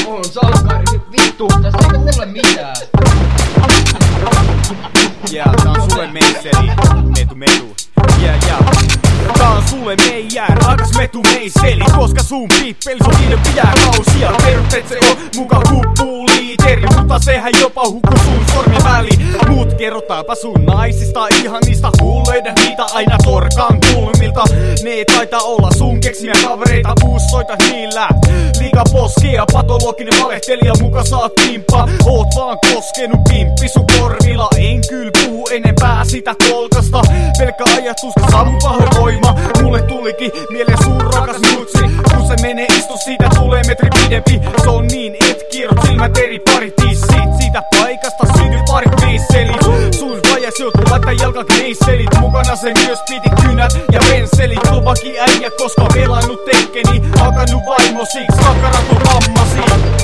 On salkkari nyt vittu, tästä eikä mulle mitään. Yeah, tää on sulle meisseli. Metu. Yeah. Tää on sulle meijää, raakas metu meisseli. Koska sun pippeli, sun niiden pitää kausia. Kerrot et se on muka kuppuu liiteri, mutta sehän jopa hukku sun sormen väliin. Mut kerrotaanpa sun naisista, ihan niistä hulleiden, niitä aina torkan kulmilta. Ne taitaa olla sun keksimiä kavereita, puussoita niillä. Liika poskia, patologinen valehtelija, muka saat pimppa. Oot vaan koskenut pimppi sun korvilla. En kyl puhu enempää sitä kolkasta. Pelkkä ajatus, saavun pahoinvoima. Mulle tulikin mieleen sun rakas mutsi. Kun se menee istu, siitä tulee metri pidempi. Se on niin et kierrot silmät eri parit tissit. Siitä paikasta syntyy parit meisselit. Sun vajas joutuu laittaa jalkakneisselit. Mukana se myös piti kynät ja pensselit. Tupaki äijä, koska pelannut tekkeni. Hakannut vaimo, siksi kakkarat on vammasi.